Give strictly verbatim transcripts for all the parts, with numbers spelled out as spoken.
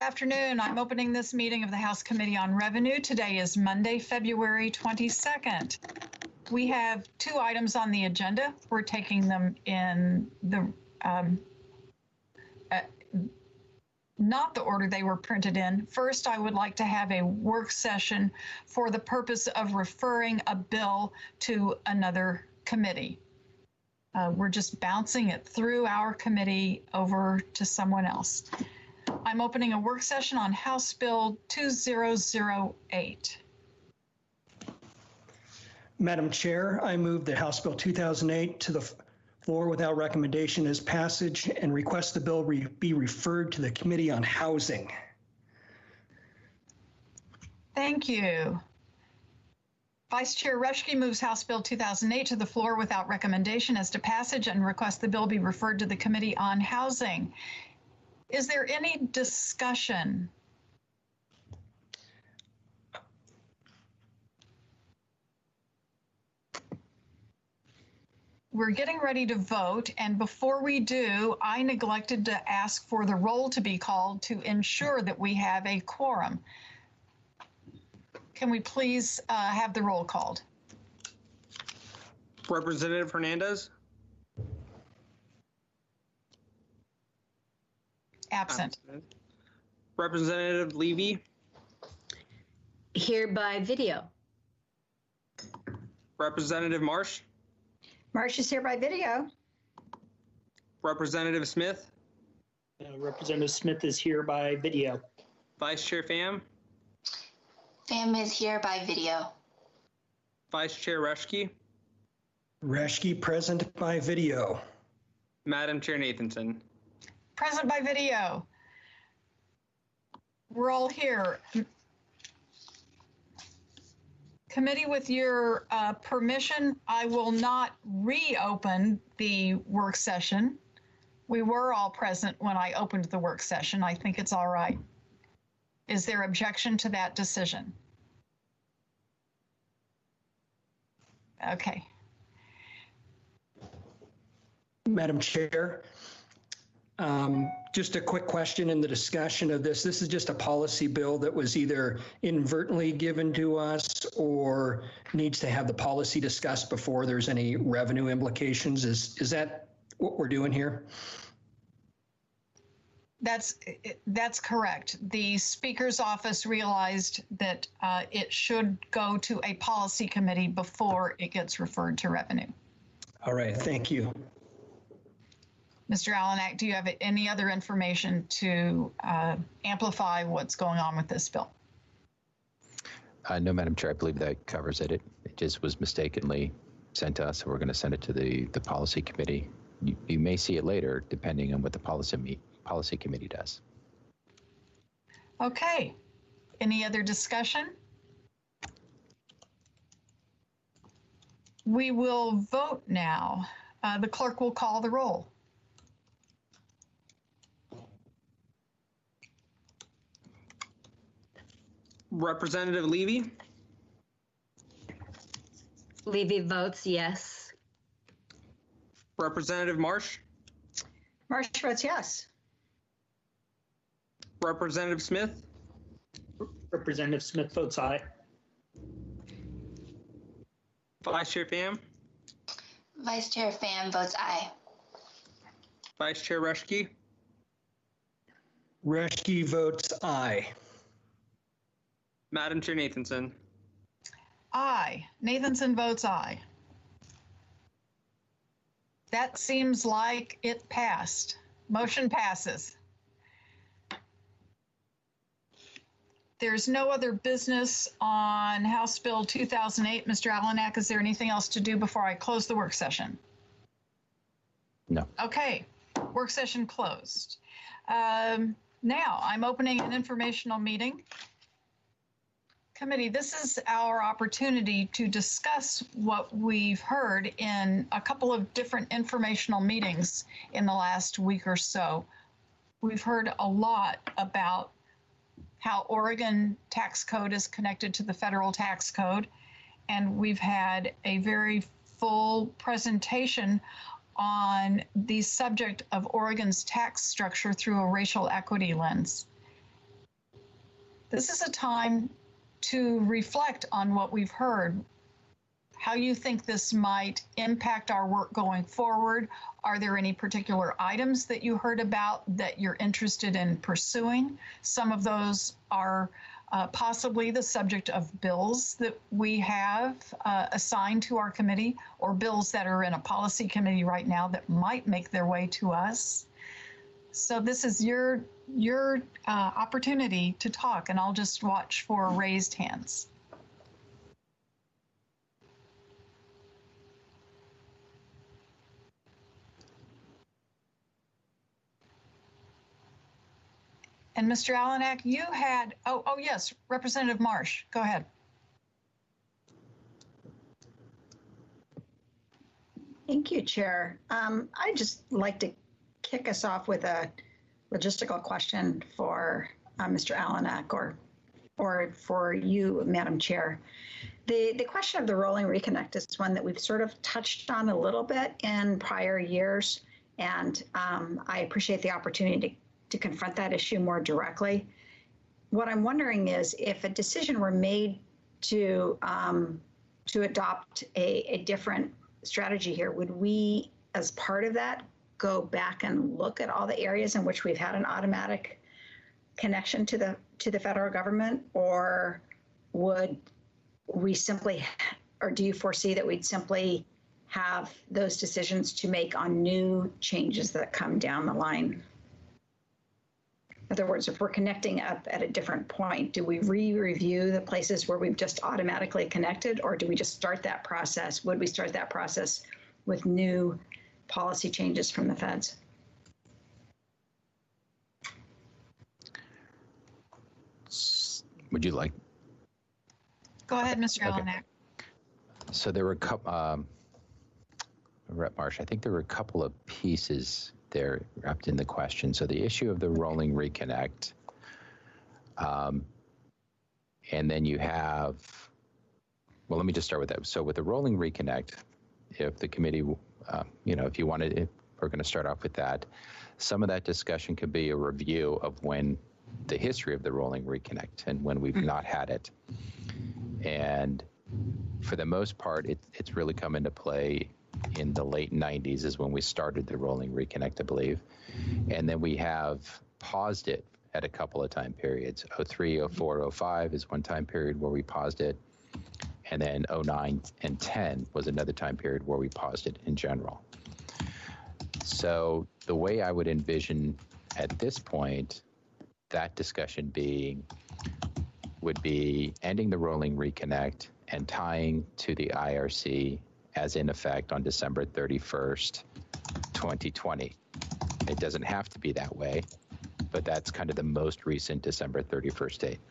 Afternoon. I'm opening this meeting of the House Committee on Revenue. Today is Monday, February twenty-second. We have two items on the agenda. We're taking them in the um, uh, not the order they were printed in. First, I would like to have a work session for the purpose of referring a bill to another committee. Uh, we're just bouncing it through our committee over to someone else. I'm opening a work session on House Bill two thousand eight. Madam Chair, I move that House Bill two thousand eight to the floor without recommendation as passage and request the bill re be referred to the Committee on Housing. Thank you. Vice Chair Reschke moves House Bill two thousand eight to the floor without recommendation as to passage and requests the bill be referred to the Committee on Housing. Is there any discussion? We're getting ready to vote, and before we do, I neglected to ask for the roll to be called to ensure that we have a quorum. Can we please uh, have the roll called? Representative Hernandez? Absent. Absent. Representative Levy? Here by video. Representative Marsh? Marsh is here by video. Representative Smith? Uh, Representative Smith is here by video. Vice Chair Pham? Pham is here by video. Vice Chair Reschke? Reschke present by video. Madam Chair Nathanson? Present by video. We're all here. Committee, with your uh, permission, I will not reopen the work session. We were all present when I opened the work session. I think it's all right. Is there objection to that decision? Okay. Madam Chair, um, just a quick question in the discussion of this. This is just a policy bill that was either inadvertently given to us or needs to have the policy discussed before there's any revenue implications. Is, is that what we're doing here? That's that's correct. The Speaker's office realized that uh, it should go to a policy committee before it gets referred to revenue. All right, thank you. Mister Alanak, do you have any other information to uh, amplify what's going on with this bill? Uh, no, Madam Chair, I believe that covers it. It, it just was mistakenly sent to us, so we're going to send it to the, the policy committee. You, you may see it later, depending on what the policy, me, policy committee does. Okay. Any other discussion? We will vote now. Uh, the clerk will call the roll. Representative Levy? Levy votes yes. Representative Marsh? Marsh votes yes. Representative Smith? Representative Smith votes aye. Vice Chair Pham? Vice Chair Pham votes aye. Vice Chair Reschke? Reschke votes aye. Madam Chair Nathanson? Aye. Nathanson votes aye. That seems like it passed. Motion passes. There's no other business on House Bill two thousand eight. Mister Alanak, is there anything else to do before I close the work session? No. Okay, work session closed. Um, now I'm opening an informational meeting. Committee, this is our opportunity to discuss what we've heard in a couple of different informational meetings in the last week or so. We've heard a lot about how Oregon tax code is connected to the federal tax code, and we've had a very full presentation on the subject of Oregon's tax structure through a racial equity lens. This is a time to reflect on what we've heard, how you think this might impact our work going forward. Are there any particular items that you heard about that you're interested in pursuing? Some of those are uh, possibly the subject of bills that we have uh, assigned to our committee, or bills that are in a policy committee right now that might make their way to us. So this is your, your uh, opportunity to talk, and I'll just watch for raised hands. And Mister Alanak, you had, oh, oh yes, Representative Marsh, go ahead. Thank you, Chair. Um, I'd just like to kick us off with a logistical question for uh, Mister Alanak, or, or for you, Madam Chair. The, the question of the rolling reconnect is one that we've sort of touched on a little bit in prior years, and um, I appreciate the opportunity to to confront that issue more directly. What I'm wondering is if a decision were made to um, to adopt a, a different strategy here, would we, as part of that, go back and look at all the areas in which we've had an automatic connection to the to the federal government, or would we simply, or do you foresee that we'd simply have those decisions to make on new changes that come down the line? In other words, if we're connecting up at a different point, do we re-review the places where we've just automatically connected, or do we just start that process? Would we start that process with new policy changes from the feds? Would you like? Go ahead, Mister Okay. Alanak. So there were a couple, um, Rep Marsh, I think there were a couple of pieces there wrapped in the question. So the issue of the rolling reconnect, um, and then you have, well, let me just start with that. So with the rolling reconnect, if the committee, uh, you know, if you wanted, if we're going to start off with that, some of that discussion could be a review of when the history of the rolling reconnect and when we've not had it. And for the most part, it, it's really come into play in the late nineties is when we started the rolling reconnect, I believe. And then we have paused it at a couple of time periods. oh three, oh four, oh five is one time period where we paused it. And then oh nine and ten was another time period where we paused it in general. So the way I would envision at this point, that discussion being, would be ending the rolling reconnect and tying to the I R C as in effect on December thirty-first, twenty twenty. It doesn't have to be that way, but that's kind of the most recent December thirty-first date.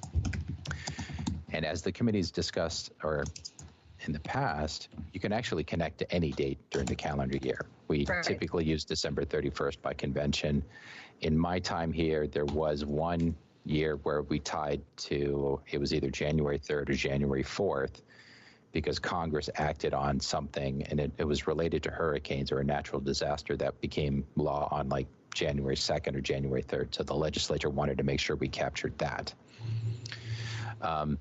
And as the committee's discussed, or in the past, you can actually connect to any date during the calendar year. We Right. typically use December thirty-first by convention. In my time here, there was one year where we tied to, it was either January third or January fourth, because Congress acted on something and it, it was related to hurricanes or a natural disaster that became law on like January second or January third. So the legislature wanted to make sure we captured that. Um,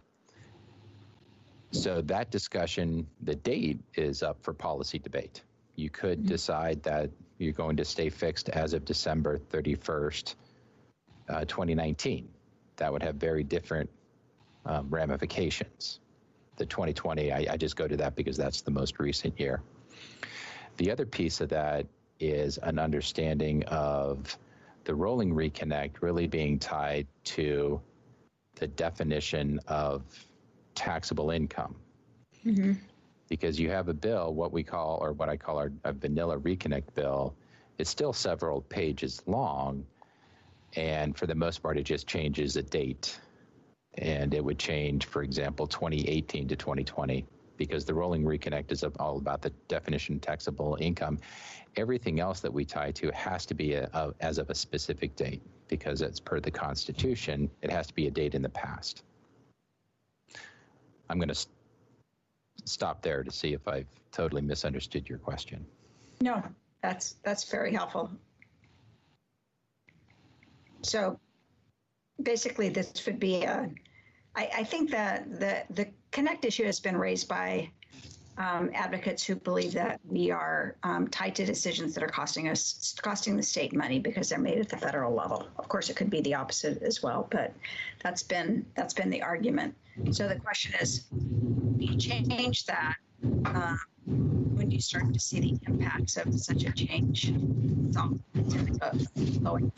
so that discussion, the date is up for policy debate. You could mm-hmm. decide that you're going to stay fixed as of December thirty-first, uh, twenty nineteen. That would have very different um, ramifications. The twenty twenty, I, I just go to that because that's the most recent year. The other piece of that is an understanding of the rolling reconnect really being tied to the definition of taxable income. Mm-hmm. Because you have a bill, what we call, or what I call our a vanilla reconnect bill, it's still several pages long, and for the most part, it just changes a date. And it would change, for example, twenty eighteen to twenty twenty, because the rolling reconnect is all about the definition of taxable income. Everything else that we tie to has to be a, a, as of a specific date, because as per the Constitution, it has to be a date in the past. I'm going to st- stop there to see if I've totally misunderstood your question. No, that's that's very helpful. So basically this would be a, I, I think that the, the Connect issue has been raised by um, advocates who believe that we are um, tied to decisions that are costing us, costing the state money because they're made at the federal level. Of course, it could be the opposite as well, but that's been, that's been the argument. So the question is, do you change that uh, when you start to see the impacts of such a change? So, going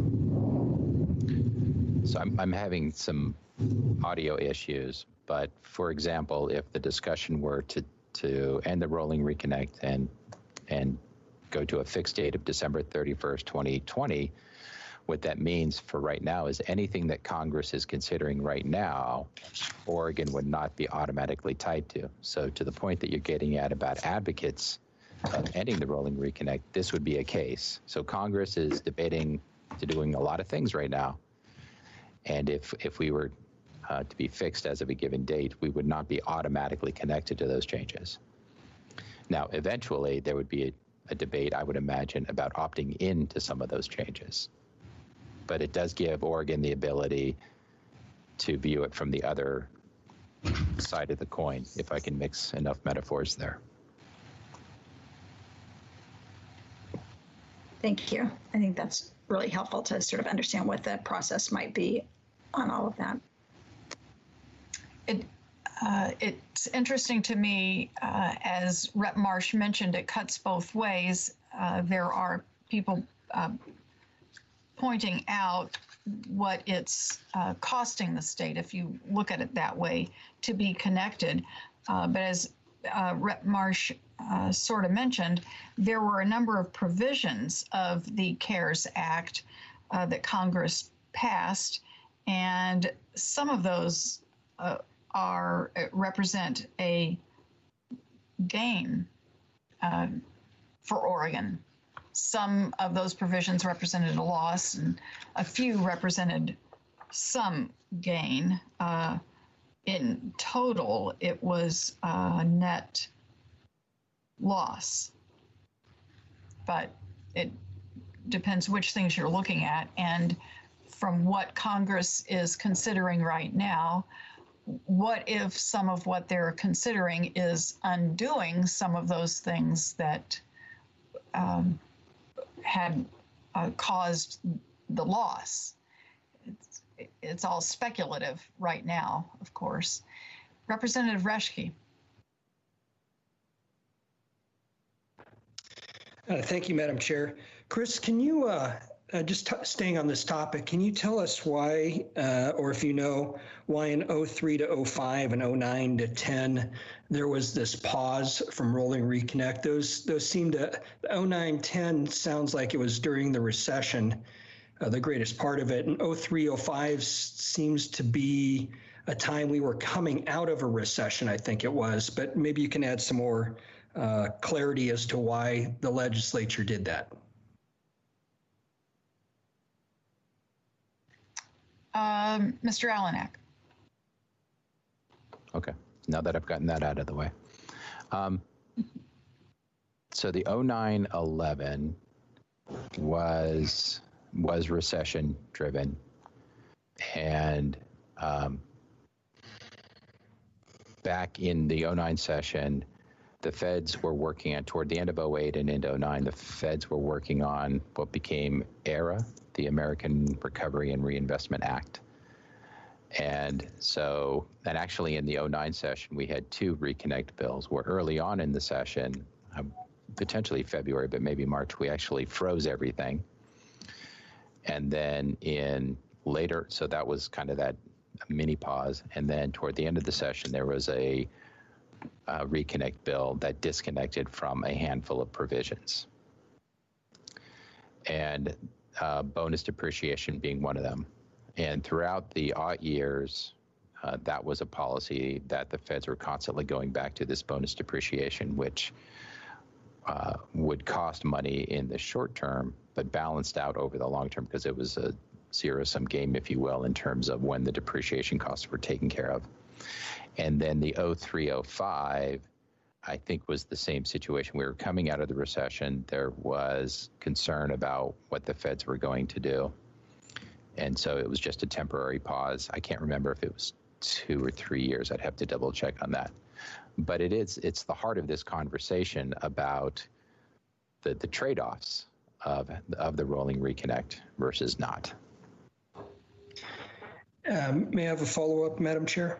forward. So I'm, I'm having some audio issues, but for example, if the discussion were to, to end the rolling reconnect and, and go to a fixed date of December thirty-first, twenty twenty, what that means for right now is anything that Congress is considering right now, Oregon would not be automatically tied to. So to the point that you're getting at about advocates of ending the rolling reconnect, this would be a case. So Congress is debating to doing a lot of things right now. And if, if we were uh, to be fixed as of a given date, we would not be automatically connected to those changes. Now, eventually there would be a, a debate, I would imagine, about opting into some of those changes. But it does give Oregon the ability to view it from the other side of the coin, if I can mix enough metaphors there. Thank you. I think that's really helpful to sort of understand what the process might be on all of that. It, uh, it's interesting to me, uh, as Rep Marsh mentioned, it cuts both ways. Uh, there are people uh, pointing out what it's uh, costing the state, if you look at it that way, to be connected. Uh, but as uh, Rep Marsh uh, sort of mentioned, there were a number of provisions of the CARES Act uh, that Congress passed, and some of those uh, are represent a gain uh, for Oregon. Some of those provisions represented a loss, and a few represented some gain. Uh, in total, it was a net loss. But it depends which things you're looking at. And from what Congress is considering right now, what if some of what they're considering is undoing some of those things that um, had uh, caused the loss? It's, it's all speculative right now, of course. Representative Reschke. Uh, thank you, Madam Chair. Chris, can you, uh, uh, just t- staying on this topic, can you tell us why, uh, or if you know, why in oh three to oh five and oh nine to ten, there was this pause from rolling reconnect? Those those seem to, oh nine ten sounds like it was during the recession, uh, the greatest part of it. And oh three, oh five seems to be a time we were coming out of a recession, I think it was, but maybe you can add some more uh, clarity as to why the legislature did that. Um, Mister Alanak. Okay, now that I've gotten that out of the way. Um, so the oh nine eleven was was recession driven, and um, back in the oh nine session, the feds were working on, toward the end of oh eight and into oh nine, the feds were working on what became ARRA, the American Recovery and Reinvestment Act. And so, and actually in the oh nine session, we had two reconnect bills where early on in the session, um, potentially February, but maybe March, we actually froze everything. And then in later, so that was kind of that mini pause. And then toward the end of the session, there was a, a reconnect bill that disconnected from a handful of provisions. And uh, bonus depreciation being one of them. And throughout the odd years, uh, that was a policy that the feds were constantly going back to, this bonus depreciation, which uh, would cost money in the short term, but balanced out over the long term because it was a zero-sum game, if you will, in terms of when the depreciation costs were taken care of. And then the oh three oh five, I think, was the same situation. We were coming out of the recession. There was concern about what the feds were going to do. And so it was just a temporary pause. I can't remember if it was two or three years. I'd have to double check on that. But it is, it's the heart of this conversation about the, the trade-offs of, of the rolling reconnect versus not. Um, may I have a follow-up, Madam Chair?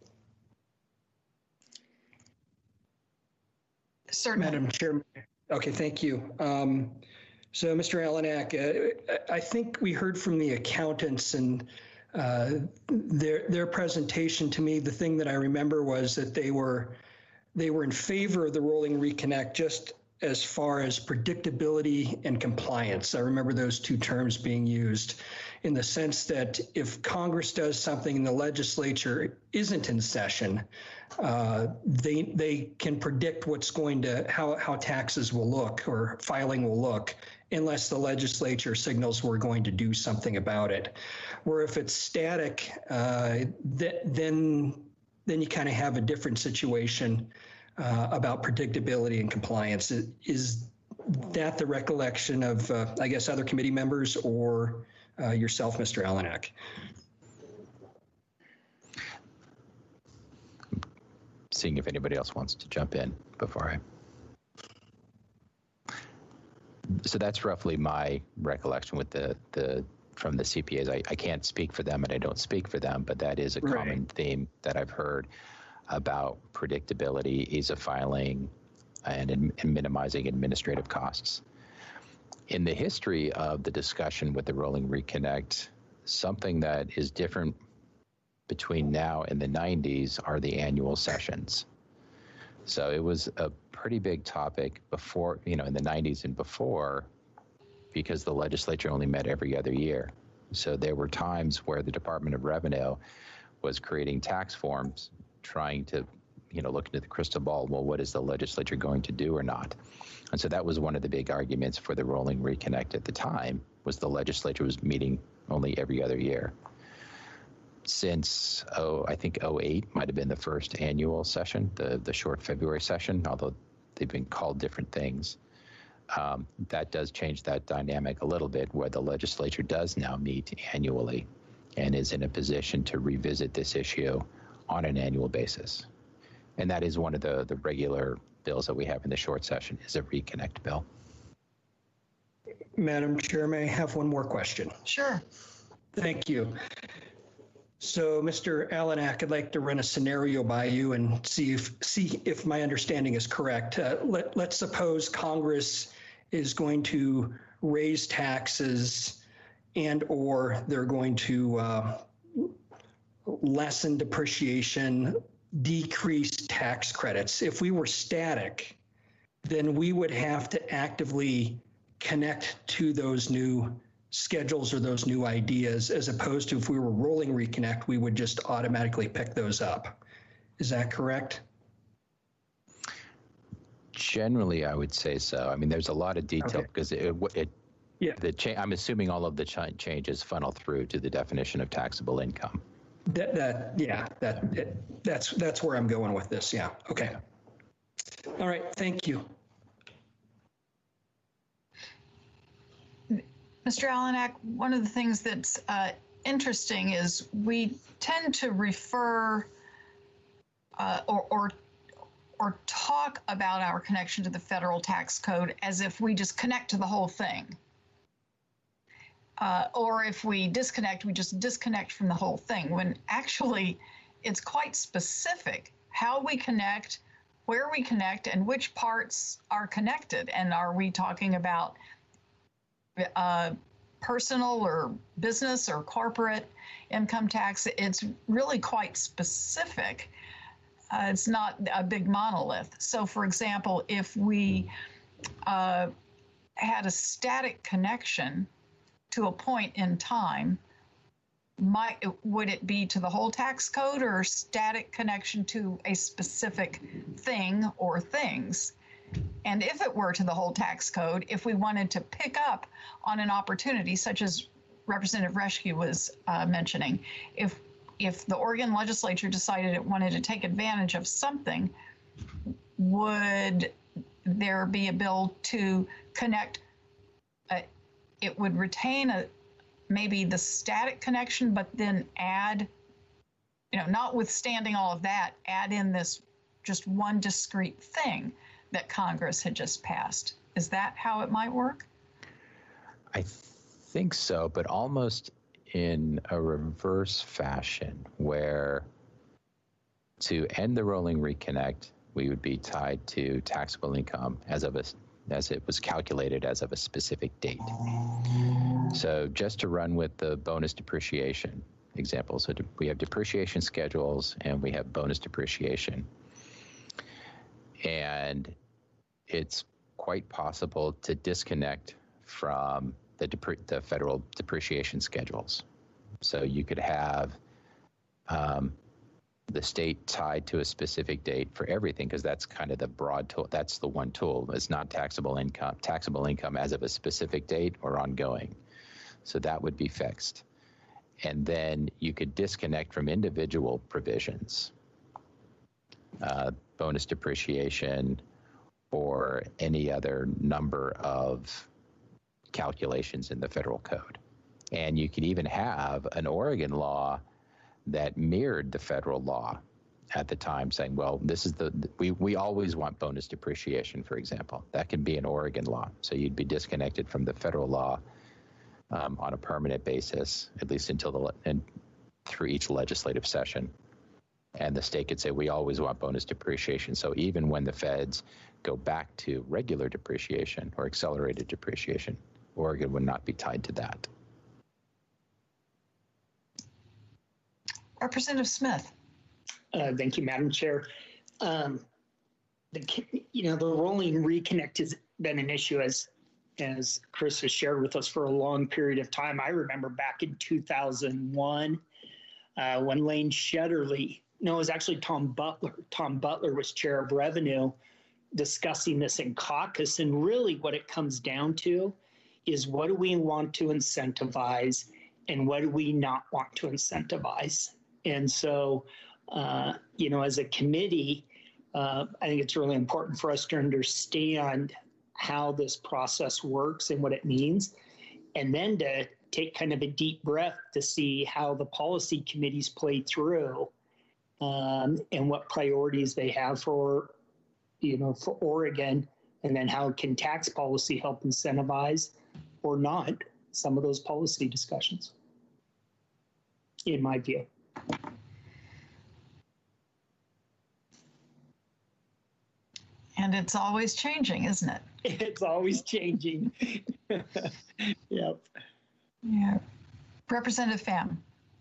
Certainly. Madam Chair. Okay, thank you. Um, so, Mister Alanak, uh, I think we heard from the accountants and uh, their their presentation to me. The thing that I remember was that they were they were in favor of the rolling reconnect just as far as predictability and compliance. I remember those two terms being used in the sense that if Congress does something and the legislature isn't in session, uh, they they can predict what's going to, how, how taxes will look or filing will look unless the legislature signals we're going to do something about it. Where if it's static, uh, th- then, then you kind of have a different situation uh, about predictability and compliance. Is that the recollection of, uh, I guess, other committee members or uh, yourself, Mister Alanak? Seeing if anybody else wants to jump in before I. So that's roughly my recollection with the, the from the C P As. I, I can't speak for them and I don't speak for them, but that is a Right. common theme that I've heard about predictability, ease of filing, and, and minimizing administrative costs. In the history of the discussion with the Rolling Reconnect, something that is different between now and the nineties are the annual sessions. So it was a pretty big topic before, you know, in the nineties and before, because the legislature only met every other year. So there were times where the Department of Revenue was creating tax forms, trying to, you know, look into the crystal ball. Well, what is the legislature going to do or not? And so that was one of the big arguments for the Rolling Reconnect at the time, was the legislature was meeting only every other year. Since, oh, I think oh eight might have been the first annual session, the, the short February session, although they've been called different things. Um, that does change that dynamic a little bit, where the legislature does now meet annually and is in a position to revisit this issue on an annual basis. And that is one of the, the regular bills that we have in the short session, is a reconnect bill. Madam Chair, may I have one more question? Sure. Thank you. So, Mister Alanak, I'd like to run a scenario by you and see if see if my understanding is correct. Uh, let, let's suppose Congress is going to raise taxes and or they're going to uh, lessen depreciation, decrease tax credits. If we were static, then we would have to actively connect to those new schedules or those new ideas, as opposed to if we were rolling reconnect, we would just automatically pick those up. Is that correct? Generally, I would say so. I mean, there's a lot of detail Okay. because it, it Yeah. the cha- I'm assuming all of the ch- changes funnel through to the definition of taxable income. That, that, yeah, that, it, that's, that's where I'm going with this. Yeah. Okay. All right. Thank you. Mister Alanak, one of the things that's uh, interesting is we tend to refer uh, or, or or talk about our connection to the federal tax code as if we just connect to the whole thing. Uh, or if we disconnect, we just disconnect from the whole thing, when actually it's quite specific how we connect, where we connect, and which parts are connected. And are we talking about uh, personal or business or corporate income tax? It's really quite specific. Uh, it's not a big monolith. So, for example, if we uh, had a static connection to a point in time, might would it be to the whole tax code or static connection to a specific thing or things? And if it were to the whole tax code, if we wanted to pick up on an opportunity, such as Representative Reschke was uh, mentioning, if if the Oregon legislature decided it wanted to take advantage of something, would there be a bill to connect? A, it would retain a maybe the static connection, but then add, you know, notwithstanding all of that, add in this just one discrete thing that Congress had just passed. Is that how it might work? I think so, but almost in a reverse fashion, where to end the rolling reconnect, we would be tied to taxable income as of a, as it was calculated as of a specific date. So just to run with the bonus depreciation example, so we have depreciation schedules and we have bonus depreciation. And it's quite possible to disconnect from the, depre- the federal depreciation schedules. So you could have um, the state tied to a specific date for everything, because that's kind of the broad tool. That's the one tool. It's not taxable income, taxable income as of a specific date or ongoing. So that would be fixed. And then you could disconnect from individual provisions, uh, bonus depreciation, or any other number of calculations in the federal code. And you could even have an Oregon law that mirrored the federal law at the time, saying, well, this is the, we, we always want bonus depreciation, for example. That can be an Oregon law. So you'd be disconnected from the federal law um, on a permanent basis, at least until the, and through each legislative session. And the state could say, we always want bonus depreciation. So even when the feds go back to regular depreciation or accelerated depreciation, Oregon would not be tied to that. Representative Smith. Uh, thank you, Madam Chair. Um, the, you know, the rolling reconnect has been an issue, as as Chris has shared with us, for a long period of time. I remember back in two thousand one uh, when Lane Shetterly, no, it was actually Tom Butler. Tom Butler was chair of revenue, discussing this in caucus. And really what it comes down to is, what do we want to incentivize and what do we not want to incentivize? And so, uh, you know, as a committee, uh, I think it's really important for us to understand how this process works and what it means, and then to take kind of a deep breath to see how the policy committees play through um, and what priorities they have for, you know, for Oregon, and then how can tax policy help incentivize or not some of those policy discussions, in my view. And it's always changing, isn't it? It's always changing. Yep. Yeah. Representative Pham.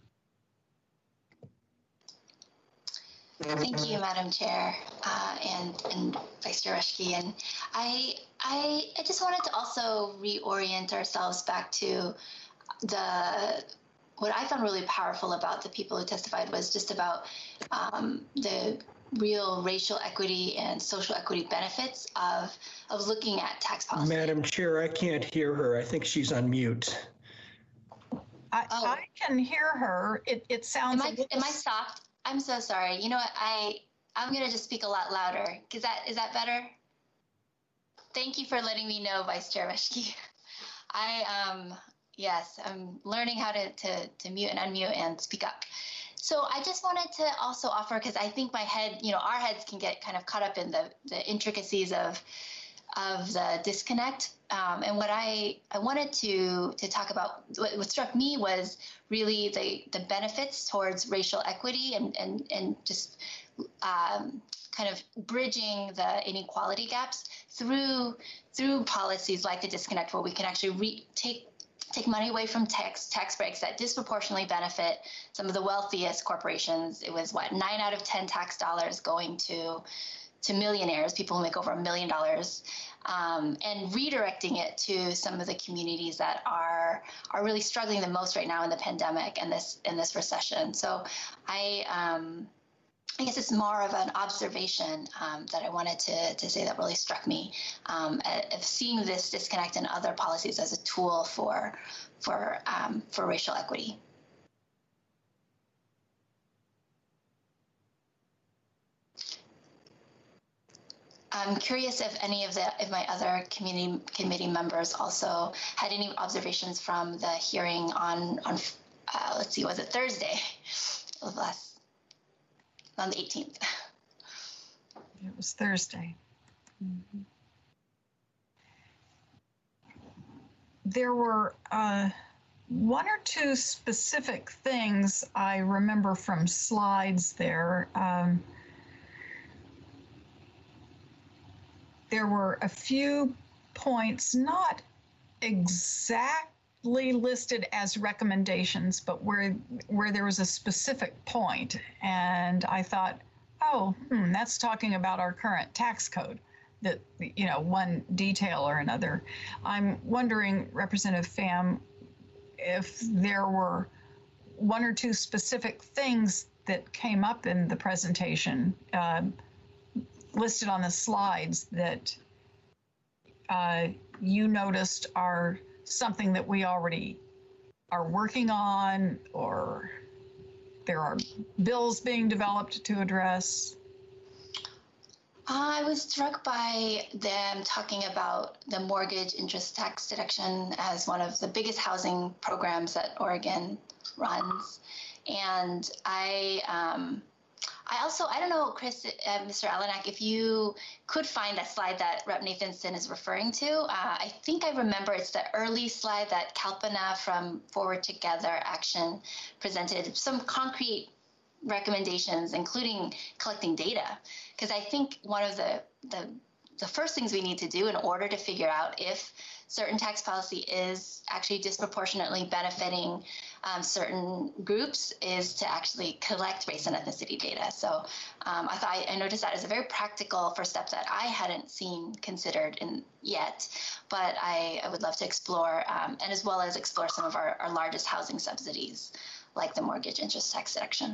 Thank you, Madam Chair, uh, and, and Vice Chair Reschke. And I, I, I just wanted to also reorient ourselves back to the, what I found really powerful about the people who testified was just about um, the real racial equity and social equity benefits of, of looking at tax policy. Madam Chair, I can't hear her. I think she's on mute. I, Oh. I can hear her. It, it sounds Am I, a little- am I soft? I'm so sorry. You know what? I, I'm going to just speak a lot louder. Is that, is that better? Thank you for letting me know, Vice Chair Reschke. I, um, yes, I'm learning how to, to, to mute and unmute and speak up. So I just wanted to also offer, because I think my head, you know, our heads can get kind of caught up in the, the intricacies of of the disconnect. Um, and what I, I wanted to to talk about, what, what struck me was really the, the benefits towards racial equity and, and, and just um, kind of bridging the inequality gaps through through policies like the disconnect, where we can actually re- take take money away from tax tax breaks that disproportionately benefit some of the wealthiest corporations. It was what, nine out of ten tax dollars going to to millionaires, people who make over a million dollars, um, and redirecting it to some of the communities that are are really struggling the most right now in the pandemic and this in this recession. So I um, I guess it's more of an observation um, that I wanted to, to say that really struck me, um, of seeing this disconnect in other policies as a tool for for um, for racial equity. I'm curious if any of the if my other community committee members also had any observations from the hearing on on uh, let's see, was it Thursday of last on the eighteenth? It was Thursday. Mhm. There were uh, one or two specific things I remember from slides there. Um, there were a few points not exactly listed as recommendations, but where where there was a specific point, and I thought, oh, hmm, that's talking about our current tax code, that, you know, one detail or another. I'm wondering, Representative Pham, if there were one or two specific things that came up in the presentation uh, listed on the slides that uh, you noticed are something that we already are working on, or there are bills being developed to address. I was struck by them talking about the mortgage interest tax deduction as one of the biggest housing programs that Oregon runs. And I, um, I also, I don't know, Chris, uh, Mister Alanak, if you could find that slide that Rep Nathanson is referring to. Uh, I think I remember it's the early slide that Kalpana from Forward Together Action presented some concrete recommendations, including collecting data. Because I think one of the, the the first things we need to do in order to figure out if certain tax policy is actually disproportionately benefiting um, certain groups is to actually collect race and ethnicity data. So um, I thought I noticed that as a very practical first step that I hadn't seen considered in yet, but I, I would love to explore, um, and as well as explore some of our, our largest housing subsidies, like the mortgage interest tax deduction.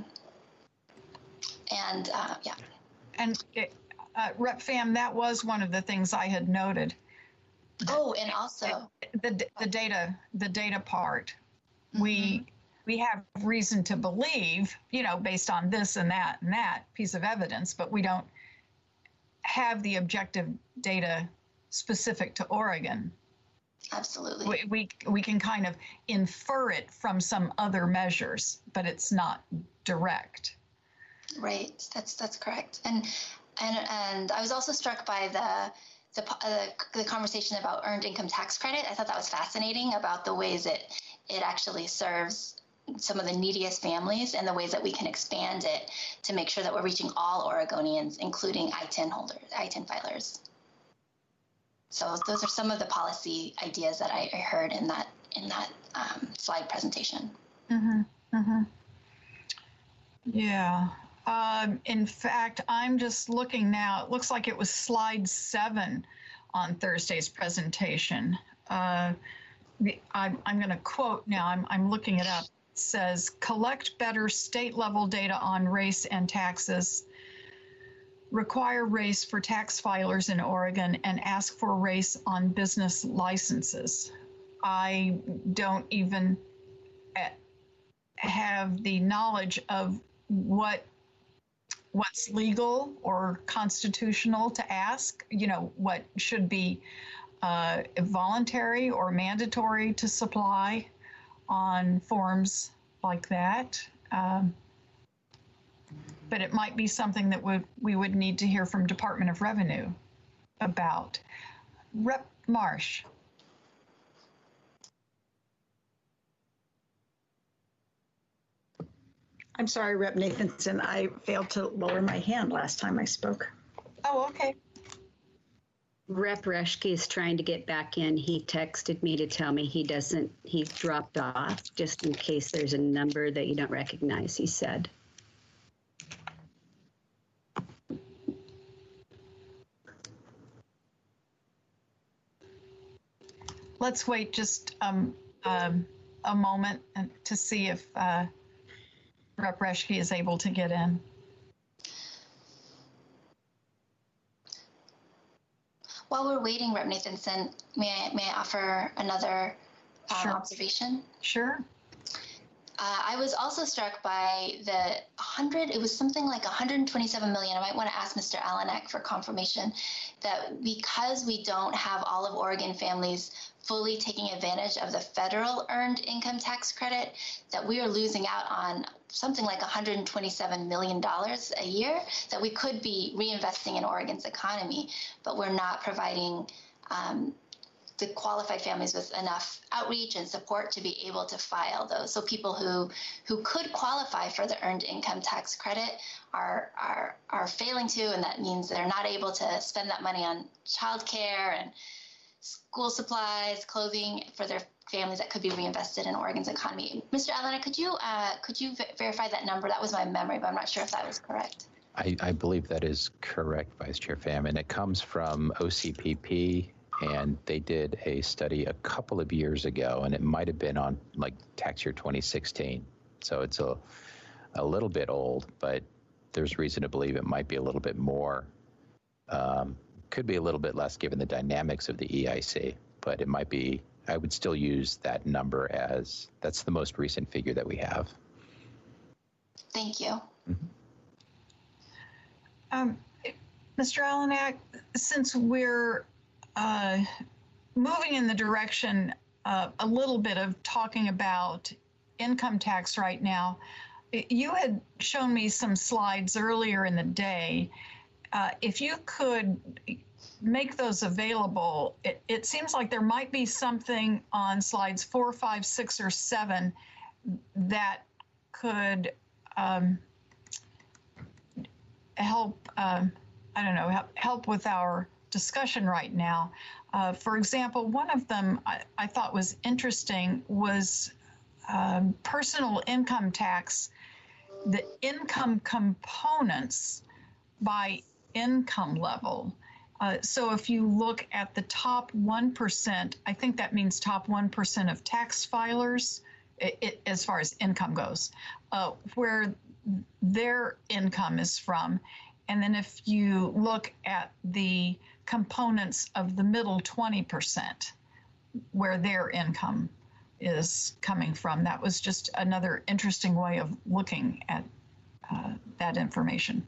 And uh, yeah. And it, uh, Rep Pham, that was one of the things I had noted. Oh, and also the the data the data part. Mm-hmm. We we have reason to believe, you know, based on this and that and that piece of evidence, but we don't have the objective data specific to Oregon. Absolutely. We we, we can kind of infer it from some other measures, but it's not direct. Right. That's that's correct. And and and I was also struck by the the uh, the conversation about earned income tax credit. I thought that was fascinating about the ways it it actually serves some of the neediest families and the ways that we can expand it to make sure that we're reaching all Oregonians, including I T I N holders, I T I N filers. So those are some of the policy ideas that I, I heard in that in that um, slide presentation. Mm-hmm. Mm-hmm. Yeah. Um, in fact, I'm just looking now. It looks like it was slide seven on Thursday's presentation. Uh, I, I'm going to quote now. I'm, I'm looking it up. It says, collect better state-level data on race and taxes, require race for tax filers in Oregon, and ask for race on business licenses. I don't even have the knowledge of what what's legal or constitutional to ask, you know, what should be uh, voluntary or mandatory to supply on forms like that. Um, but it might be something that would we would need to hear from Department of Revenue about. Rep Marsh. I'm sorry, Rep Nathanson, I failed to lower my hand last time I spoke. Oh, okay. Rep Reschke is trying to get back in. He texted me to tell me he doesn't, he dropped off just in case there's a number that you don't recognize, he said. Let's wait just um, um, a moment to see if uh, Rep Reschke is able to get in. While we're waiting, Rep Nathanson, may I, may I offer another um, Sure. observation? Sure. Uh, I was also struck by the one hundred, it was something like one hundred twenty-seven million. I might want to ask Mister Alanek for confirmation that because we don't have all of Oregon families fully taking advantage of the federal earned income tax credit, that we are losing out on something like one hundred twenty-seven million dollars a year that we could be reinvesting in Oregon's economy, but we're not providing um, the qualified families with enough outreach and support to be able to file those. So people who who could qualify for the earned income tax credit are are are failing to, and that means they're not able to spend that money on childcare and school supplies, clothing for their families that could be reinvested in Oregon's economy. Mister Alanek, could you uh, could you v- verify that number? That was my memory, but I'm not sure if that was correct. I, I believe that is correct, Vice Chair Pham, and it comes from O C P P. And they did a study a couple of years ago, and it might have been on like tax year twenty sixteen. So it's a, a little bit old, but there's reason to believe it might be a little bit more. Um, could be a little bit less given the dynamics of the E I C, but it might be, I would still use that number as, that's the most recent figure that we have. Thank you. Mm-hmm. Um, Mister Alanek, since we're Uh, moving in the direction uh, a little bit of talking about income tax right now, you had shown me some slides earlier in the day. Uh, if you could make those available, it, it seems like there might be something on slides four, five, six, or seven that could um, help, uh, I don't know, help, help with our discussion right now. Uh, for example, one of them I, I thought was interesting was um, personal income tax, the income components by income level. Uh, so if you look at the top one percent, I think that means top one percent of tax filers, it, it, as far as income goes, uh, where their income is from. And then if you look at the components of the middle twenty percent, where their income is coming from, that was just another interesting way of looking at uh, that information.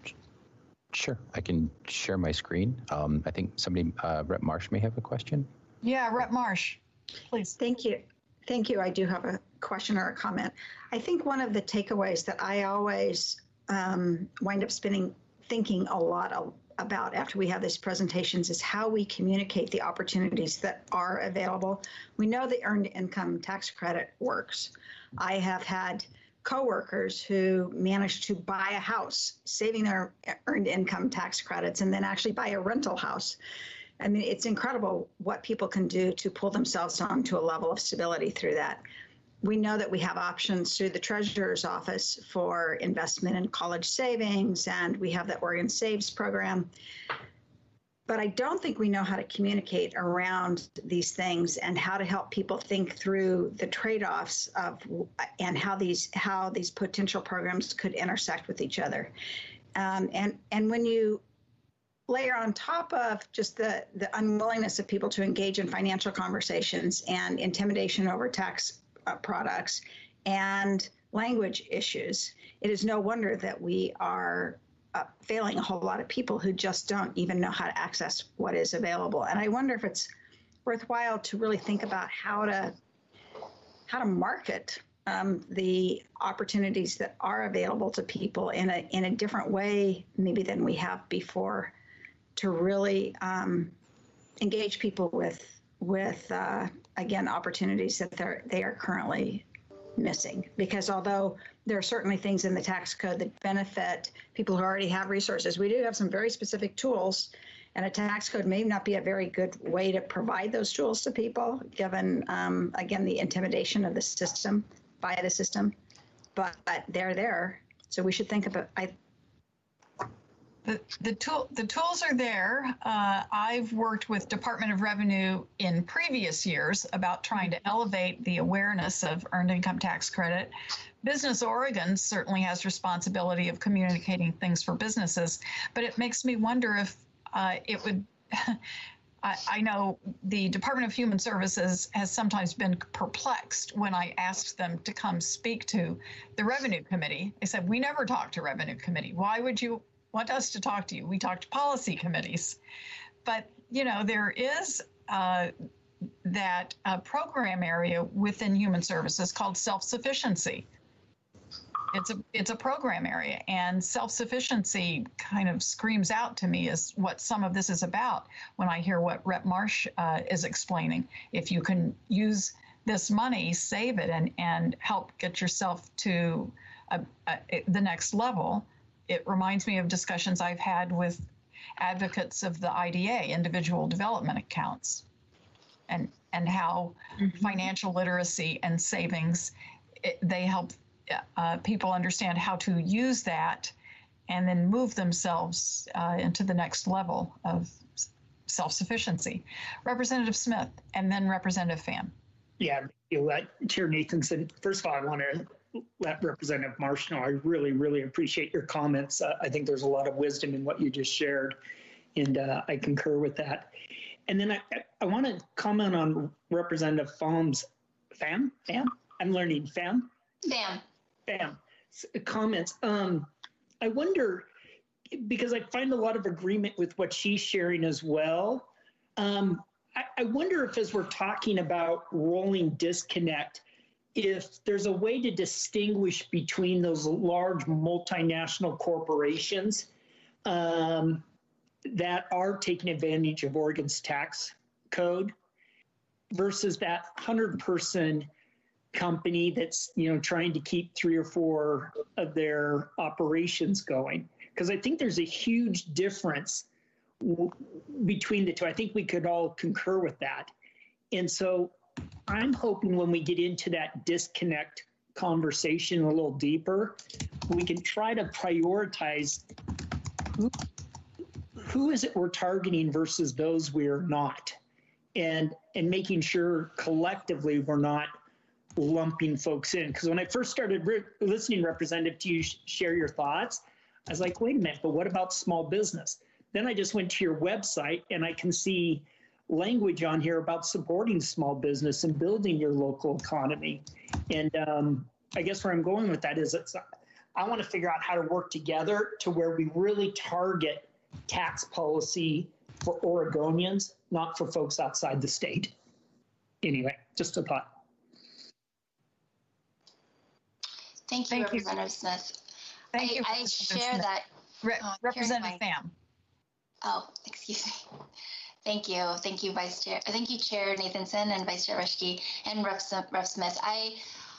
Sure, I can share my screen. Um, I think somebody, uh, Rep Marsh may have a question. Yeah, Rep Marsh, please. Thank you. Thank you. I do have a question or a comment. I think one of the takeaways that I always um, wind up spinning thinking a lot about after we have these presentations is how we communicate the opportunities that are available. We know the earned income tax credit works. I have had coworkers who managed to buy a house, saving their earned income tax credits, and then actually buy a rental house. I mean, it's incredible what people can do to pull themselves onto a level of stability through that. We know that we have options through the Treasurer's Office for investment in college savings, and we have the Oregon Saves program. But I don't think we know how to communicate around these things and how to help people think through the trade-offs of and how these how these potential programs could intersect with each other. Um, and and when you layer on top of just the the unwillingness of people to engage in financial conversations and intimidation over tax Uh, products and language issues, it is no wonder that we are uh, failing a whole lot of people who just don't even know how to access what is available. And I wonder if it's worthwhile to really think about how to how to market um, the opportunities that are available to people in a in a different way maybe than we have before, to really um, engage people with with uh, again, opportunities that they're, they are currently missing. Because although there are certainly things in the tax code that benefit people who already have resources, we do have some very specific tools, and a tax code may not be a very good way to provide those tools to people, given, um, again, the intimidation of the system, by the system, but, but they're there. So we should think about, I, The, the, tool, the tools are there. Uh, I've worked with Department of Revenue in previous years about trying to elevate the awareness of earned income tax credit. Business Oregon certainly has responsibility of communicating things for businesses, but it makes me wonder if uh, it would I, I know the Department of Human Services has sometimes been perplexed when I asked them to come speak to the Revenue Committee. They said, we never talk to Revenue Committee. Why would you want us to talk to you? We talk to policy committees. But, you know, there is uh, that uh, program area within Human Services called self-sufficiency. It's a it's a program area, and self-sufficiency kind of screams out to me as what some of this is about when I hear what Rep Marsh uh, is explaining. If you can use this money, save it, and and help get yourself to a, a, the next level. It reminds me of discussions I've had with advocates of the I D A, individual development accounts, and and how mm-hmm. financial literacy and savings, it, they help Uh, people understand how to use that and then move themselves uh, into the next level of self-sufficiency. Representative Smith and then Representative Pham. Yeah, you let Chair Nathanson. First of all, I want to let Representative Marsh know I really, really appreciate your comments. Uh, I think there's a lot of wisdom in what you just shared, and uh, I concur with that. And then I, I want to comment on Representative Pham's, Pham? Pham? I'm learning Pham? Pham. Pham. Comments. Um, I wonder, because I find a lot of agreement with what she's sharing as well. Um, I, I wonder if, as we're talking about rolling disconnect, if there's a way to distinguish between those large multinational corporations um, that are taking advantage of Oregon's tax code versus that hundred person company that's, you know, trying to keep three or four of their operations going. Because I think there's a huge difference w- between the two. I think we could all concur with that. And so I'm hoping when we get into that disconnect conversation a little deeper, we can try to prioritize who, who is it we're targeting versus those we're not, and and making sure collectively we're not lumping folks in. Because when I first started re- listening, Representative, to you sh- share your thoughts, I was like, wait a minute, but what about small business? Then I just went to your website and I can see language on here about supporting small business and building your local economy. And um, I guess where I'm going with that is it's, I want to figure out how to work together to where we really target tax policy for Oregonians, not for folks outside the state. Anyway, just a thought. Thank you, Thank you. Representative Smith. Thank I, you, I Representative share Smith. that. Re- uh, Representative hearing Pham. Oh, excuse me. Thank you. Thank you, Vice Chair. Thank you, Chair Nathanson and Vice Chair Reschke and Rep. Rep. Smith. I,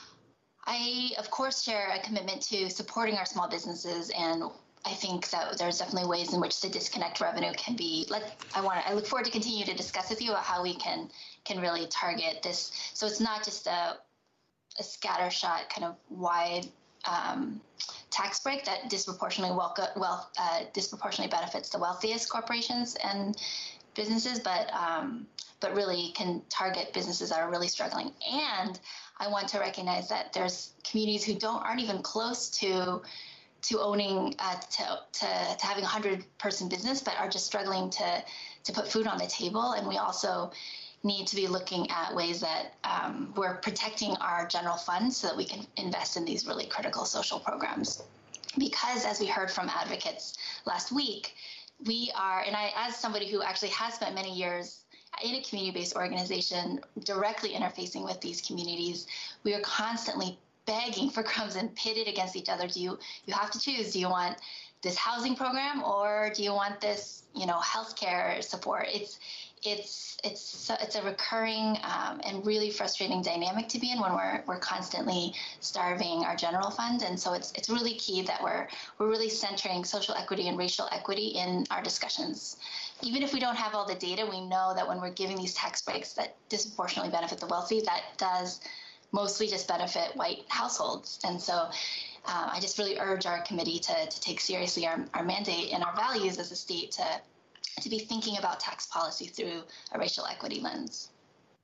I, of course, share a commitment to supporting our small businesses, and I think that there's definitely ways in which the disconnect revenue can be. Let I want. I look forward to continue to discuss with you about how we can can really target this. So it's not just a a scattershot kind of wide um, tax break that disproportionately wealth, wealth uh, disproportionately benefits the wealthiest corporations and businesses, but um, but really can target businesses that are really struggling. And I want to recognize that there's communities who don't aren't even close to to owning uh, to, to to having a hundred person business, but are just struggling to to put food on the table. And we also need to be looking at ways that um, we're protecting our general funds so that we can invest in these really critical social programs. Because as we heard from advocates last week, we are, and I, as somebody who actually has spent many years in a community-based organization directly interfacing with these communities, we are constantly begging for crumbs and pitted against each other. Do you, you have to choose, do you want this housing program or do you want this, you know, healthcare support? It's, It's it's so it's a recurring um, and really frustrating dynamic to be in when we're we're constantly starving our general fund, and so it's it's really key that we're we're really centering social equity and racial equity in our discussions. Even if we don't have all the data, we know that when we're giving these tax breaks that disproportionately benefit the wealthy, that does mostly just benefit white households, and so. Uh, I just really urge our committee to to take seriously our, our mandate and our values as a state to. to be thinking about tax policy through a racial equity lens.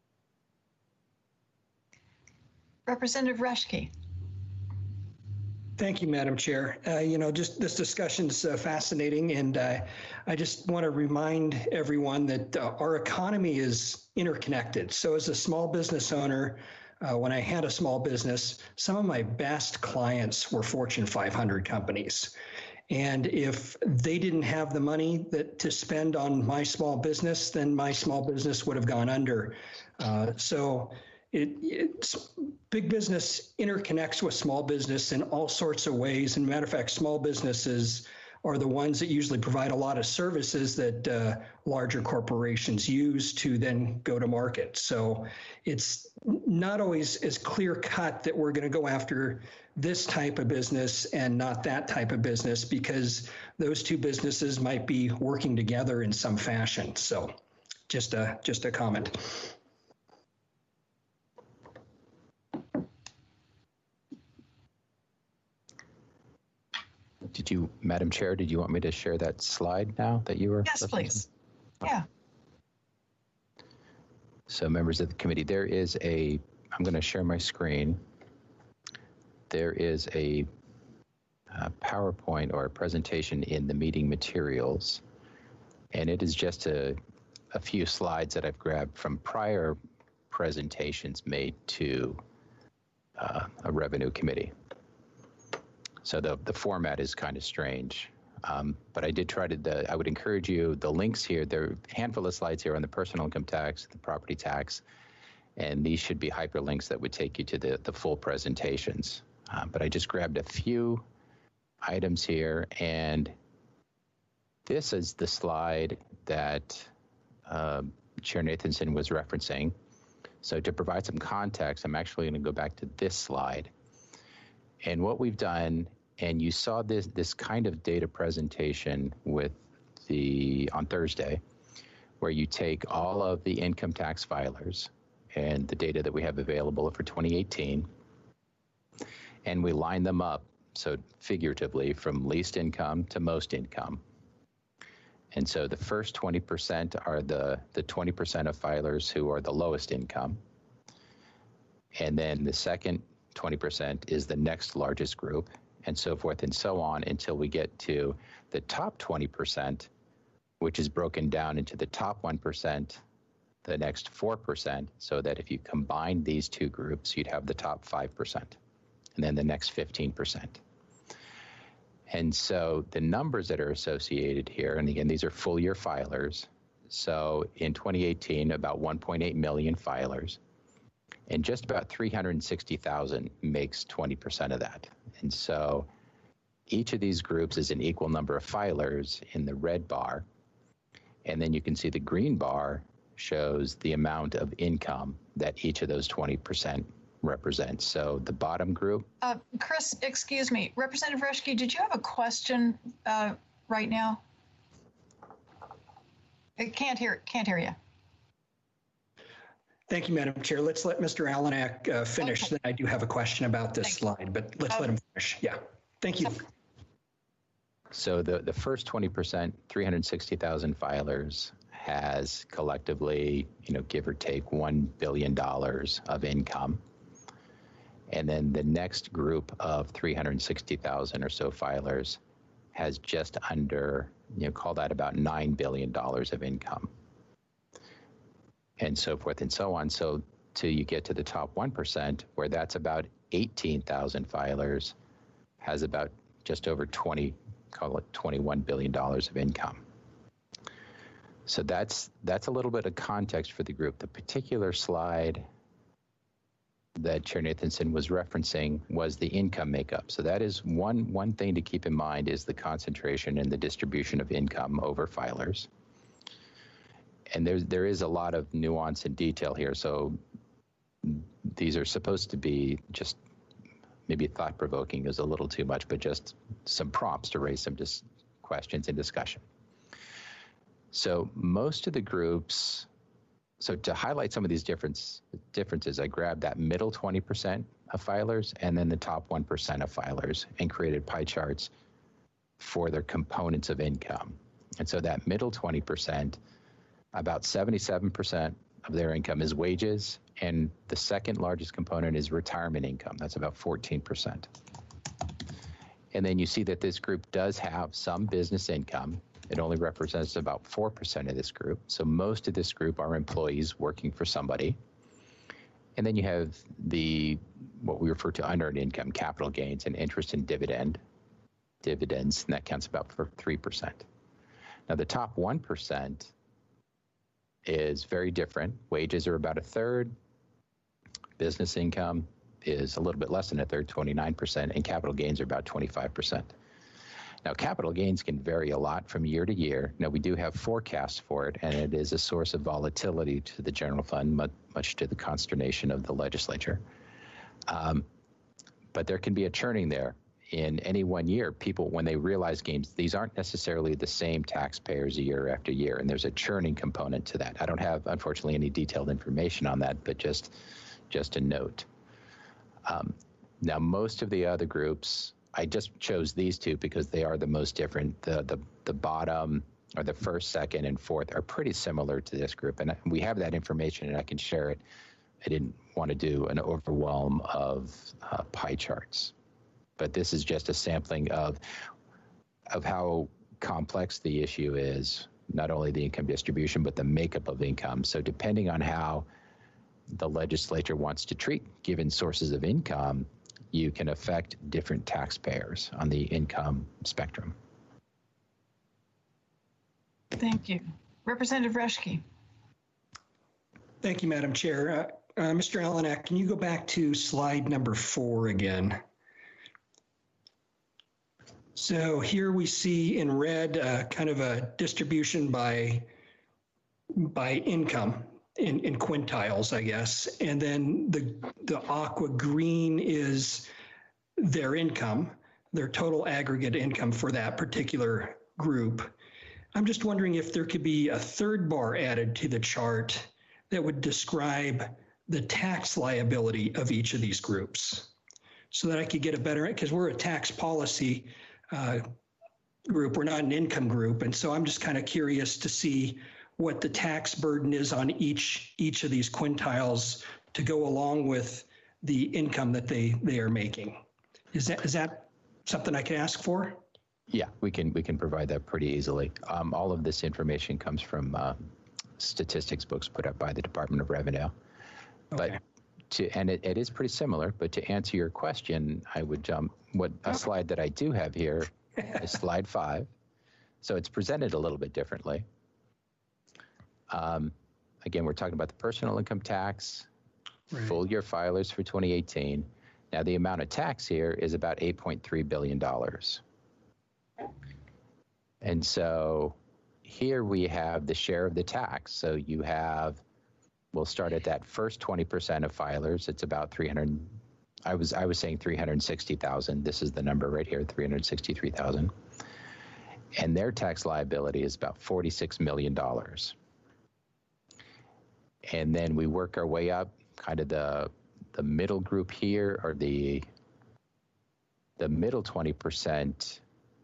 Representative Reschke. Thank you, Madam Chair. Uh, you know, just this discussion is uh, fascinating, and uh, I just want to remind everyone that uh, our economy is interconnected. So as a small business owner, uh, when I had a small business, some of my best clients were Fortune five hundred companies. And if they didn't have the money that to spend on my small business, then my small business would have gone under. Uh, so It, it's big business interconnects with small business in all sorts of ways. And matter of fact, small businesses are the ones that usually provide a lot of services that uh, larger corporations use to then go to market. So it's not always as clear cut that we're going to go after this type of business and not that type of business, because those two businesses might be working together in some fashion. So just a, just a comment. Did you, Madam Chair, did you want me to share that slide now that you were? Yes, referencing? please. Yeah. So members of the committee, there is a, I'm going to share my screen. There is a, a PowerPoint or a presentation in the meeting materials, and it is just a, a few slides that I've grabbed from prior presentations made to uh, a revenue committee. So the, the format is kind of strange, um, but I did try to, the, I would encourage you, the links here, there are a handful of slides here on the personal income tax, the property tax, and these should be hyperlinks that would take you to the, the full presentations. Uh, but I just grabbed a few items here, and this is the slide that uh, Chair Nathanson was referencing. So to provide some context, I'm actually going to go back to this slide. And what we've done, and you saw this this kind of data presentation with the on Thursday, where you take all of the income tax filers and the data that we have available for twenty eighteen, and we line them up, so figuratively, from least income to most income. And so the first twenty percent are the, the twenty percent of filers who are the lowest income. And then the second twenty percent is the next largest group, and so forth and so on until we get to the top twenty percent, which is broken down into the top one percent, the next four percent, so that if you combine these two groups, you'd have the top five percent, and then the next fifteen percent. And so the numbers that are associated here, and again, these are full year filers. So in twenty eighteen, about one point eight million filers, and just about three hundred sixty thousand makes twenty percent of that. And so each of these groups is an equal number of filers in the red bar. And then you can see the green bar shows the amount of income that each of those twenty percent represents. So the bottom group. Uh, Chris, excuse me. Representative Reschke, did you have a question uh, right now? I can't hear, can't hear you. Thank you, Madam Chair. Let's let Mister Alanak uh, finish. Okay. Then I do have a question about this Thank slide, but let's Um, let him finish. Yeah, thank you. So the, the first twenty percent, three hundred sixty thousand filers has collectively, you know, give or take one billion dollars of income. And then the next group of three hundred sixty thousand or so filers has just under, you know, call that about nine billion dollars of income, and so forth and so on. So till you get to the top one percent, where that's about eighteen thousand filers, has about just over twenty, call it twenty-one billion dollars of income. So that's that's a little bit of context for the group. The particular slide that Chair Nathanson was referencing was the income makeup. So that is one one thing to keep in mind, is the concentration and the distribution of income over filers. And there's, there is a lot of nuance and detail here. So these are supposed to be just maybe thought-provoking is a little too much, but just some prompts to raise some dis- questions and discussion. So most of the groups, so to highlight some of these difference, differences, I grabbed that middle twenty percent of filers and then the top one percent of filers and created pie charts for their components of income. And so that middle twenty percent, about seventy-seven percent of their income is wages, and the second largest component is retirement income. That's about fourteen percent. And then you see that this group does have some business income. It only represents about four percent of this group. So most of this group are employees working for somebody. And then you have the, what we refer to unearned income, capital gains, and interest and dividend, dividends, and that counts about for three percent. Now the top one percent is very different. Wages are about a third. Business income is a little bit less than a third, twenty-nine percent, and capital gains are about twenty-five percent. Now, capital gains can vary a lot from year to year. Now, we do have forecasts for it, and it is a source of volatility to the general fund, much, much to the consternation of the legislature. Um, but there can be a churning there. In any one year, people, when they realize gains, these aren't necessarily the same taxpayers year after year, and there's a churning component to that. I don't have, unfortunately, any detailed information on that, but just, just a note. Um, now, most of the other groups, I just chose these two because they are the most different. The, the, the bottom, or the first, second, and fourth are pretty similar to this group, and we have that information, and I can share it. I didn't want to do an overwhelm of uh, pie charts. But this is just a sampling of of how complex the issue is, not only the income distribution, but the makeup of income. So depending on how the legislature wants to treat given sources of income, you can affect different taxpayers on the income spectrum. Thank you. Representative Reschke. Thank you, Madam Chair. Uh, uh, Mister Alanak, can you go back to slide number four again? So here we see in red uh, kind of a distribution by by income in, in quintiles, I guess. And then the, the aqua green is their income, their total aggregate income for that particular group. I'm just wondering if there could be a third bar added to the chart that would describe the tax liability of each of these groups so that I could get a better, because we're a tax policy Uh, group, we're not an income group, and so I'm just kind of curious to see what the tax burden is on each each of these quintiles to go along with the income that they they are making. Is that is that something I can ask for? Yeah, we can we can provide that pretty easily. Um, all of this information comes from uh, statistics books put up by the Department of Revenue. Okay. But to and it, it is pretty similar. But to answer your question, I would jump. What a slide that I do have here is slide five. So it's presented a little bit differently. Um, again, we're talking about the personal income tax, right. Full year filers for twenty eighteen. Now the amount of tax here is about eight point three billion dollars. And so here we have the share of the tax. So you have, we'll start at that first twenty percent of filers. It's about three hundred. I was I was saying three hundred sixty thousand. This is the number right here, three hundred sixty-three thousand. And their tax liability is about forty-six million dollars. And then we work our way up, kind of the the middle group here, or the the middle twenty percent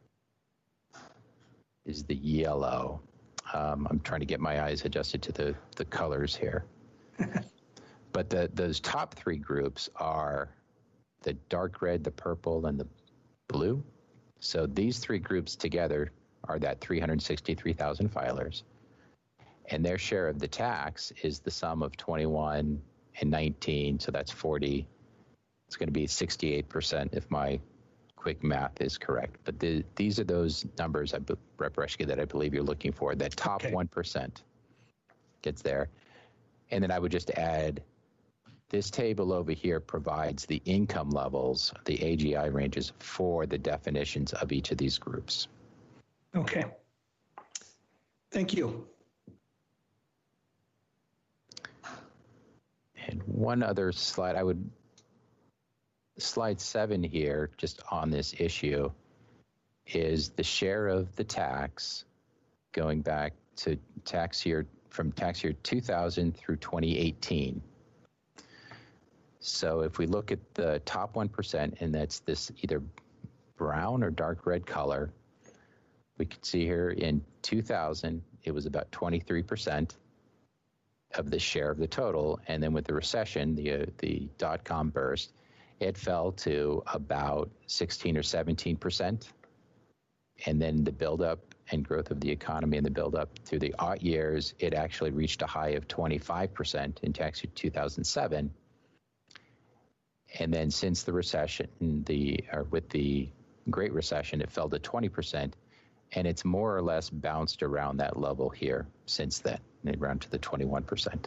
is the yellow. Um, I'm trying to get my eyes adjusted to the, the colors here. But the, those top three groups are the dark red, the purple, and the blue. So these three groups together are that three hundred sixty-three thousand filers. And their share of the tax is the sum of twenty-one and nineteen, so that's forty. It's going to be sixty-eight percent if my quick math is correct. But the, these are those numbers, I, Rep Reschke, that I believe you're looking for. That top okay. one percent gets there. And then I would just add, this table over here provides the income levels, the A G I ranges for the definitions of each of these groups. Okay. Thank you. And one other slide, I would, slide seven here, just on this issue, is the share of the tax going back to tax year, from tax year two thousand through twenty eighteen. So if we look at the top one percent, and that's this either brown or dark red color, we can see here in two thousand, it was about twenty-three percent of the share of the total. And then with the recession, the, uh, the dot-com burst, it fell to about sixteen or seventeen percent. And then the buildup and growth of the economy and the buildup through the odd years, it actually reached a high of twenty-five percent in tax year two thousand seven. And then since the recession, the or with the Great Recession, it fell to twenty percent. And it's more or less bounced around that level here since then, around to the twenty-one percent.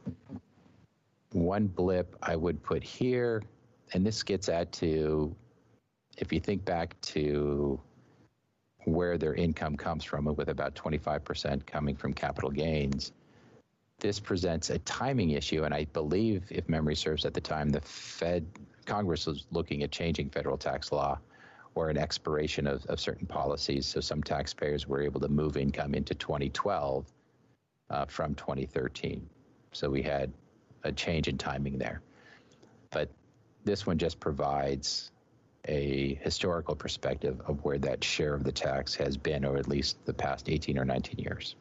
One blip I would put here, and this gets at to, if you think back to where their income comes from, with about twenty-five percent coming from capital gains, this presents a timing issue. And I believe, if memory serves at the time, the Fed, Congress was looking at changing federal tax law or an expiration of, of certain policies. So some taxpayers were able to move income into twenty twelve uh, from twenty thirteen. So we had a change in timing there. But this one just provides a historical perspective of where that share of the tax has been, or at least the past eighteen or nineteen years.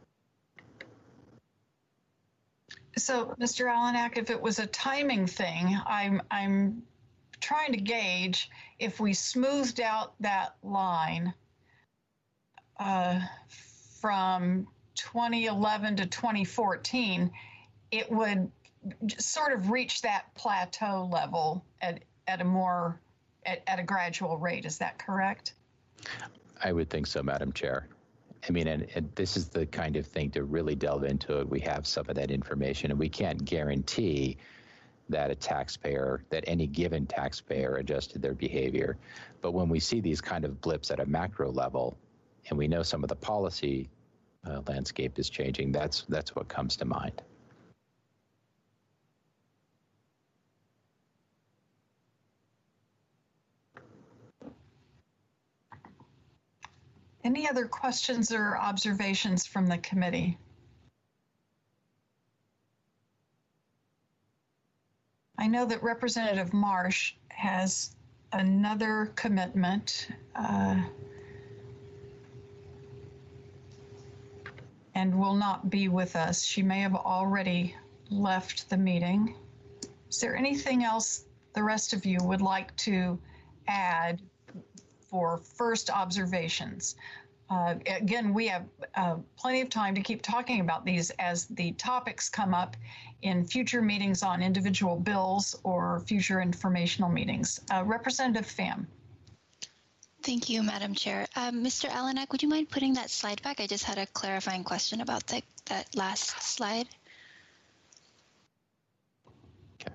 So, Mister Alanak, if it was a timing thing, I'm I'm trying to gauge if we smoothed out that line uh, from twenty eleven to twenty fourteen, it would sort of reach that plateau level at, at a more At, at a gradual rate. Is that correct? I would think so, Madam Chair. I mean, and, and this is the kind of thing to really delve into it. We have some of that information, and we can't guarantee that a taxpayer, that any given taxpayer adjusted their behavior. But when we see these kind of blips at a macro level, and we know some of the policy uh, landscape is changing, that's that's what comes to mind. Any other questions or observations from the committee? I know that Representative Marsh has another commitment uh, and will not be with us. She may have already left the meeting. Is there anything else the rest of you would like to add for first observations? Uh, again, we have uh, plenty of time to keep talking about these as the topics come up in future meetings on individual bills or future informational meetings. Uh, Representative Pham. Thank you, Madam Chair. Um, Mister Alanak, would you mind putting that slide back? I just had a clarifying question about the, that last slide. Okay.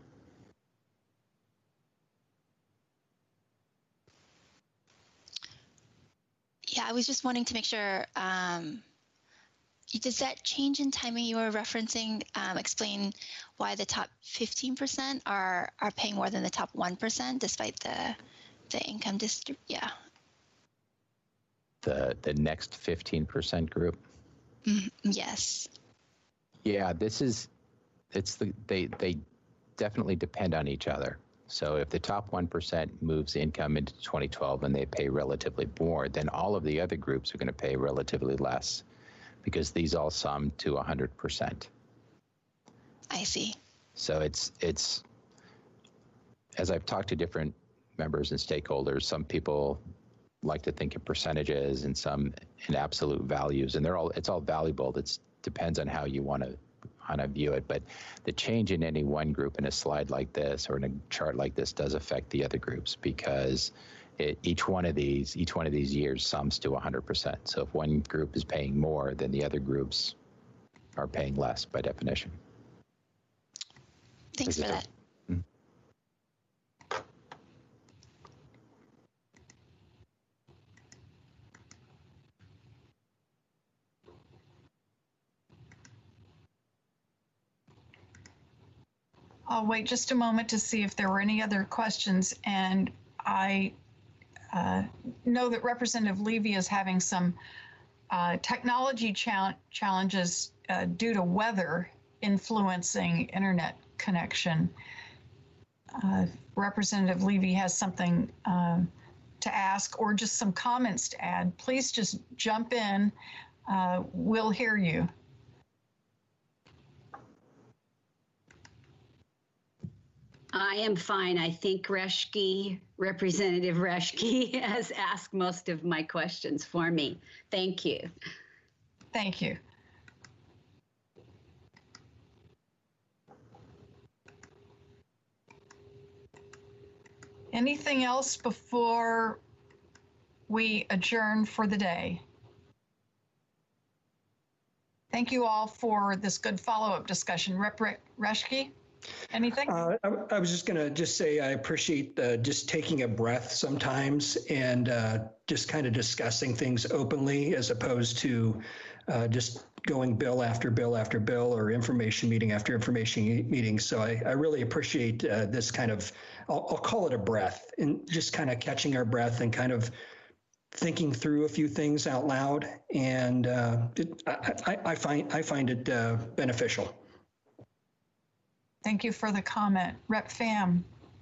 Yeah, I was just wanting to make sure, um, does that change in timing you were referencing um, explain why the top fifteen percent are, are paying more than the top one percent despite the, the income distrib- yeah. The, the next fifteen percent group? Mm, yes. Yeah, this is, it's the, they, they definitely depend on each other. So if the top one percent moves income into twenty twelve and they pay relatively more, then all of the other groups are going to pay relatively less because these all sum to one hundred percent. I see. So it's, it's, as I've talked to different members and stakeholders, some people like to think in percentages and some in absolute values, and they're all, it's all valuable. It depends on how you want to how to view it, but the change in any one group in a slide like this or in a chart like this does affect the other groups because it, each one of these each one of these years sums to one hundred percent. So if one group is paying more, then the other groups are paying less by definition. Thanks for that. Hmm. I'll wait just a moment to see if there were any other questions. And I uh, know that Representative Levy is having some uh, technology chal- challenges uh, due to weather influencing internet connection. Uh, Representative Levy has something um, to ask or just some comments to add. Please just jump in. Uh, we'll hear you. I am fine. I think Reschke, Representative Reschke, has asked most of my questions for me. Thank you. Thank you. Anything else before we adjourn for the day? Thank you all for this good follow-up discussion. Rep Reschke, anything? Uh, I, I was just going to just say I appreciate uh, just taking a breath sometimes and uh, just kind of discussing things openly as opposed to uh, just going bill after bill after bill or information meeting after information meeting. So I, I really appreciate uh, this kind of, I'll, I'll call it a breath, and just kind of catching our breath and kind of thinking through a few things out loud. And uh, it, I, I, I find I find it uh, beneficial. Thank you for the comment. Rep Pham.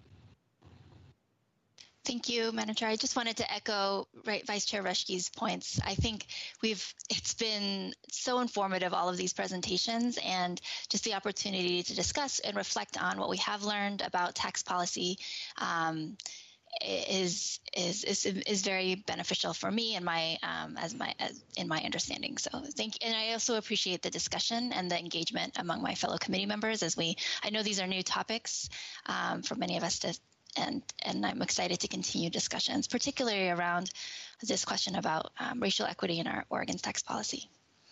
Thank you, Madam Chair. I just wanted to echo right, Vice Chair Reschke's points. I think we've it's been so informative, all of these presentations, and just the opportunity to discuss and reflect on what we have learned about tax policy um, is, is is is very beneficial for me and my um, as my as in my understanding. So thank you, and I also appreciate the discussion and the engagement among my fellow committee members as we. I know these are new topics um, for many of us to. And, and I'm excited to continue discussions, particularly around this question about um, racial equity in our Oregon's tax policy.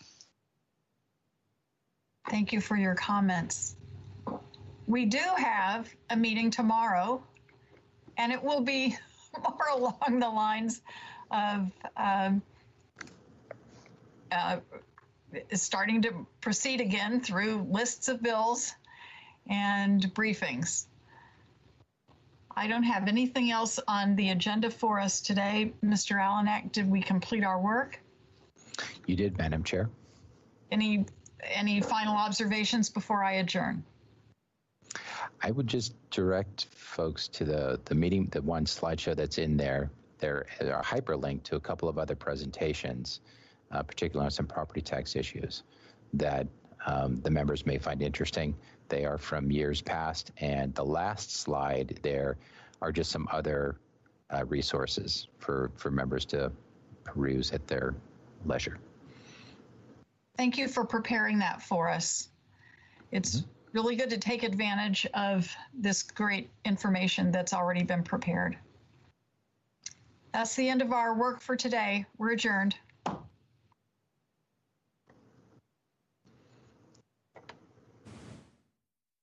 Thank you for your comments. We do have a meeting tomorrow, and it will be more along the lines of um, uh, starting to proceed again through lists of bills and briefings. I don't have anything else on the agenda for us today. Mister Alanak, did we complete our work? You did, Madam Chair. Any any final observations before I adjourn? I would just direct folks to the, the meeting, the one slideshow that's in there. There are hyperlinked to a couple of other presentations, uh, particularly on some property tax issues that um, the members may find interesting. They are from years past, and the last slide there are just some other uh, resources for, for members to peruse at their leisure. Thank you for preparing that for us. It's mm-hmm. really good to take advantage of this great information that's already been prepared. That's the end of our work for today. We're adjourned.